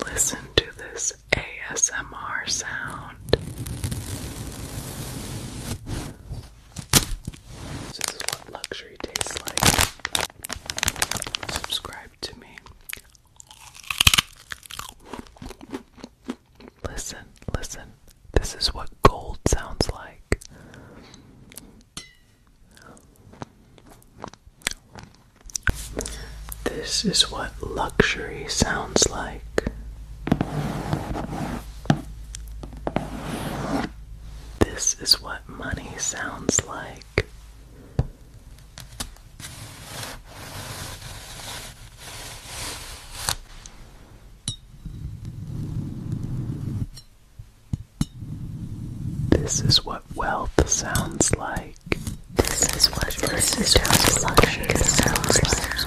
Listen to this ASMR sound. This is what luxury tastes like. Subscribe to me. Listen, listen. This is what gold sounds like. This is what luxury sounds like. This is what money sounds like. This is what wealth sounds like. This is what luxury sounds like.